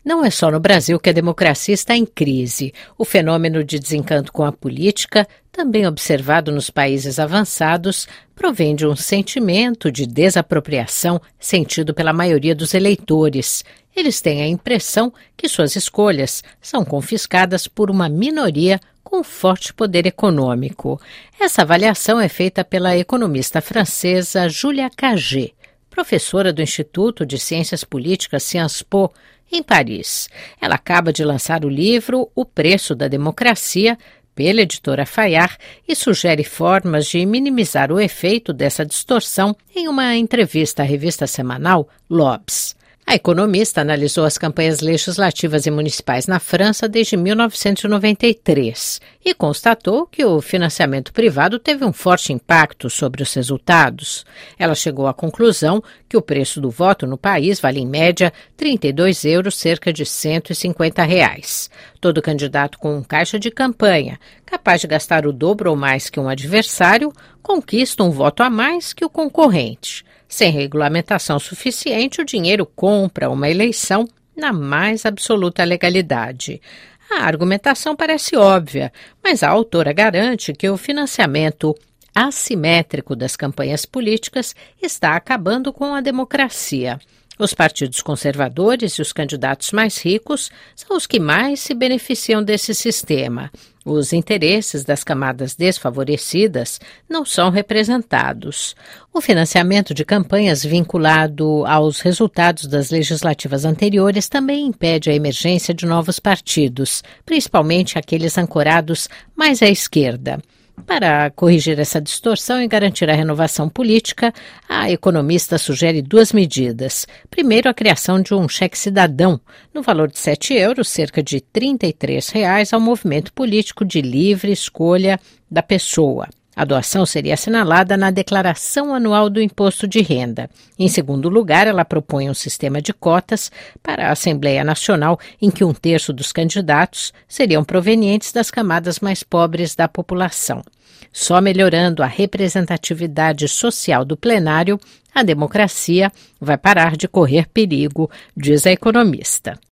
Não é só no Brasil que a democracia está em crise. O fenômeno de desencanto com a política, também observado nos países avançados, provém de um sentimento de desapropriação sentido pela maioria dos eleitores. Eles têm a impressão que suas escolhas são confiscadas por uma minoria com forte poder econômico. Essa avaliação é feita pela economista francesa Julia Cagé, professora do Instituto de Ciências Políticas Sciences Po, em Paris. Ela acaba de lançar o livro O Preço da Democracia, pela editora Fayard, e sugere formas de minimizar o efeito dessa distorção em uma entrevista à revista semanal L'Obs. A economista analisou as campanhas legislativas e municipais na França desde 1993 e constatou que o financiamento privado teve um forte impacto sobre os resultados. Ela chegou à conclusão que o preço do voto no país vale em média €32, cerca de R$150. Todo candidato com um caixa de campanha, capaz de gastar o dobro ou mais que um adversário, conquista um voto a mais que o concorrente. Sem regulamentação suficiente, o dinheiro compra uma eleição na mais absoluta legalidade. A argumentação parece óbvia, mas a autora garante que o financiamento assimétrico das campanhas políticas está acabando com a democracia. Os partidos conservadores e os candidatos mais ricos são os que mais se beneficiam desse sistema. Os interesses das camadas desfavorecidas não são representados. O financiamento de campanhas vinculado aos resultados das legislativas anteriores também impede a emergência de novos partidos, principalmente aqueles ancorados mais à esquerda. Para corrigir essa distorção e garantir a renovação política, a economista sugere duas medidas. Primeiro, a criação de um cheque cidadão, no valor de €7, cerca de R$33, ao movimento político de livre escolha da pessoa. A doação seria assinalada na declaração anual do imposto de renda. Em segundo lugar, ela propõe um sistema de cotas para a Assembleia Nacional, em que 1/3 dos candidatos seriam provenientes das camadas mais pobres da população. Só melhorando a representatividade social do plenário, a democracia vai parar de correr perigo, diz a economista.